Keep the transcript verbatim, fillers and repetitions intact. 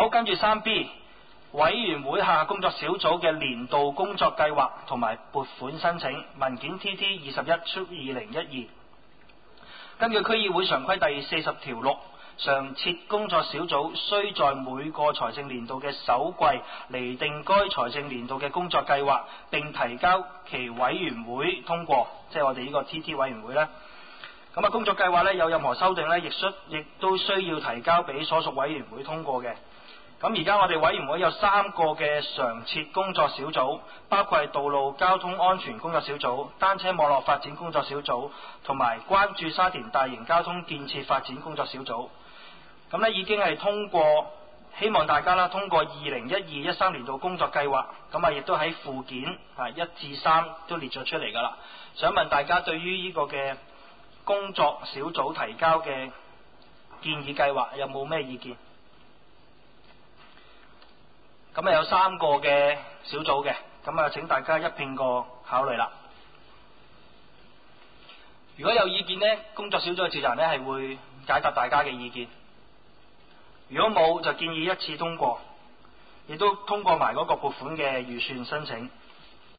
好，跟住三 B 委員會下工作小組嘅年度工作計劃同埋撥款申請文件 T T 二十一出二零一二。根據區議會常規第四十條六，常設工作小組須在每個財政年度嘅首季釐定該財政年度嘅工作計劃，並提交其委員會通過，即係我哋呢個 T T 委員會啦。咁啊，工作計劃呢，有任何修訂呢，亦需亦都需要提交俾所屬委員會通過嘅。咁而家我哋委員會有三個嘅常設工作小組，包括係道路交通安全工作小組、單車網絡發展工作小組同埋關注沙田大型交通建設發展工作小組。咁呢已經係通過，希望大家啦通過二零一二一三年度工作計劃，咁啊亦都喺附件啊一至三都列咗出嚟㗎啦。想問大家對於呢個嘅工作小組提交嘅建議計劃有冇咩意見？咁啊有三個嘅小組嘅，咁啊請大家一併個考慮啦。如果有意見呢，工作小組嘅召集人呢係會解答大家嘅意見。如果冇，就建議一次通過，亦都通過埋嗰個撥款嘅預算申請。